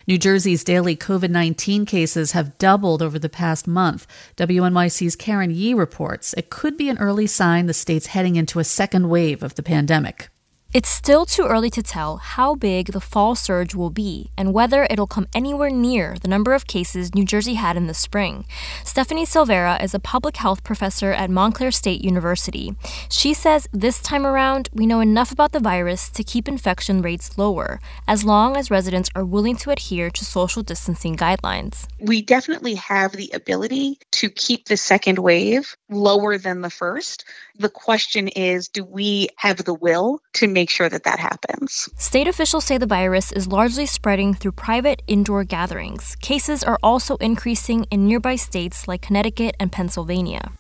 New Jersey's daily COVID-19 cases have doubled over the past month. WNYC's Karen Yee reports it could be an early sign the state's heading into a second wave of the pandemic. It's still too early to tell how big the fall surge will be and whether it'll come anywhere near the number of cases New Jersey had in the spring. Stephanie Silvera is a public health professor at Montclair State University. She says this time around, we know enough about the virus to keep infection rates lower, as long as residents are willing to adhere to social distancing guidelines. We definitely have the ability to keep the second wave lower than the first. The question is, do we have the will to make sure that that happens? State officials say the virus is largely spreading through private indoor gatherings. Cases are also increasing in nearby states like Connecticut and Pennsylvania.